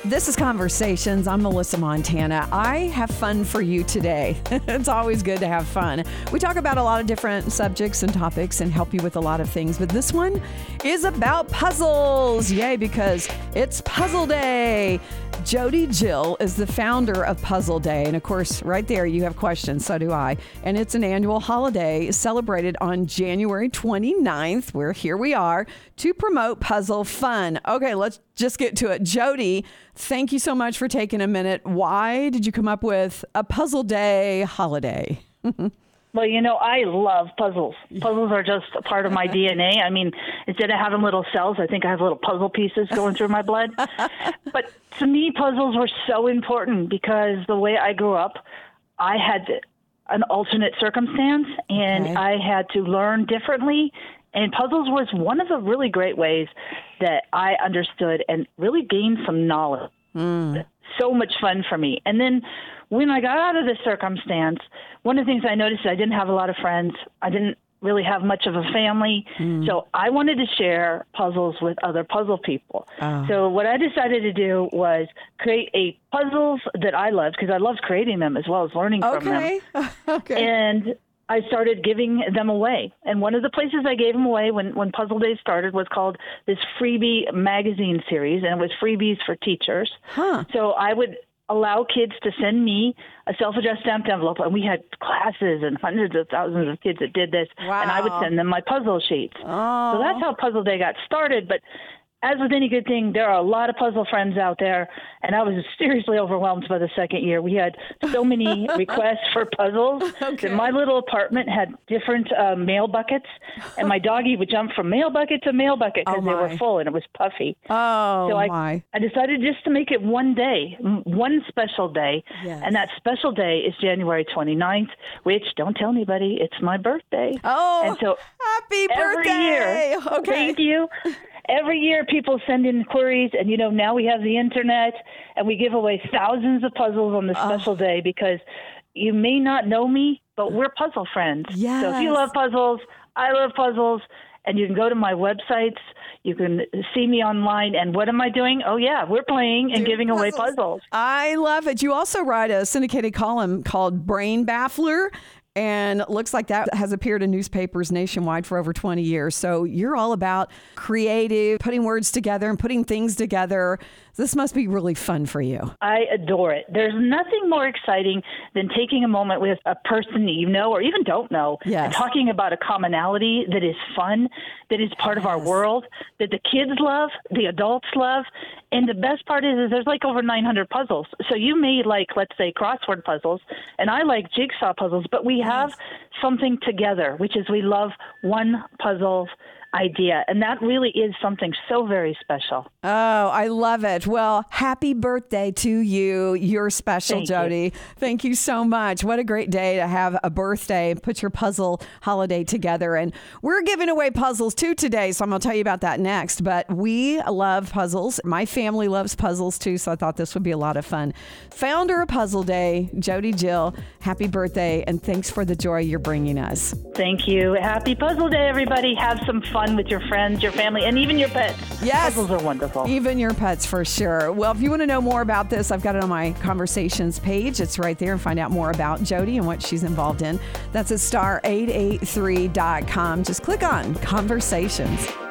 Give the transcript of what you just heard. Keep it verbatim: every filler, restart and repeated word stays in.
This is Conversations. I'm Melissa Montana. I have fun for you today. It's always good to have fun. We talk about a lot of different subjects and topics and help you with a lot of things, but this one is about puzzles. Yay, because it's Puzzle Day. Jody Jill is the founder of Puzzle Day. And of course, right there, you have questions. So do I. And it's an annual holiday celebrated on January twenty-ninth, where here we are to promote puzzle fun. Okay, let's just get to it. Jody, thank you so much for taking a minute. Why did you come up with a Puzzle Day holiday? Well, you know, I love puzzles. Puzzles are just a part of my D N A. I mean, instead of having little cells, I think I have little puzzle pieces going through my blood. But to me, puzzles were so important because the way I grew up, I had an alternate circumstance, and Okay. I had to learn differently. And puzzles was one of the really great ways that I understood and really gained some knowledge. Mm. So much fun for me. And then when I got out of this circumstance, one of the things I noticed is I didn't have a lot of friends. I didn't really have much of a family. Mm. So I wanted to share puzzles with other puzzle people. Oh. So what I decided to do was create a puzzles that I loved, because I loved creating them as well as learning from them. Okay. Okay. And I started giving them away. And one of the places I gave them away when, when Puzzle Day started was called this freebie magazine series, and it was freebies for teachers. Huh. So I would allow kids to send me a self-addressed stamped envelope, and we had classes and hundreds of thousands of kids that did this, Wow. and I would send them my puzzle sheets. Oh. So that's how Puzzle Day got started. But as with any good thing, there are a lot of puzzle friends out there, and I was seriously overwhelmed by the second year. We had so many requests for puzzles Okay. that my little apartment had different uh, mail buckets, and my doggy would jump from mail bucket to mail bucket because Oh, they were my. full, and it was puffy. Oh, So I, my. I decided just to make it one day, m- one special day. Yes. And that special day is January twenty-ninth, which, don't tell anybody, it's my birthday. Oh, and so happy every birthday. year, Okay. thank you. Every year people send in queries, and, you know, now we have the internet, and we give away thousands of puzzles on this special day because you may not know me, but we're puzzle friends. So if Yes. you love puzzles, I love puzzles, and you can go to my websites. You can see me online. And what am I doing? Oh, yeah, we're playing and giving away puzzles. I love it. You also write a syndicated column called Brain Baffler. And it looks like that has appeared in newspapers nationwide for over twenty years. So you're all about creative, putting words together and putting things together. This must be really fun for you. I adore it. There's nothing more exciting than taking a moment with a person that you know or even don't know Yes. and talking about a commonality that is fun, that is part of our Yes. world, that the kids love, the adults love. And the best part is, is there's like over nine hundred puzzles. So you may like, let's say, crossword puzzles, and I like jigsaw puzzles, but we have something together, which is we love one puzzle idea. And that really is something so very special. Oh, I love it. Well, happy birthday to you. You're special, Thank you. Jody. Thank you so much. What a great day to have a birthday, put your puzzle holiday together. And we're giving away puzzles too today, so I'm going to tell you about that next. But we love puzzles. My family loves puzzles too, so I thought this would be a lot of fun. Founder of Puzzle Day, Jody Jill, happy birthday, and thanks for the joy you're bringing us. Thank you. Happy Puzzle Day, everybody. Have some fun with your friends, your family, and even your pets. Yes. Puzzles are wonderful. Even your pets, for sure. Well, if you want to know more about this, I've got it on my Conversations page. It's right there, and find out more about Jody and what she's involved in. That's at star eight eight three dot com. Just click on Conversations.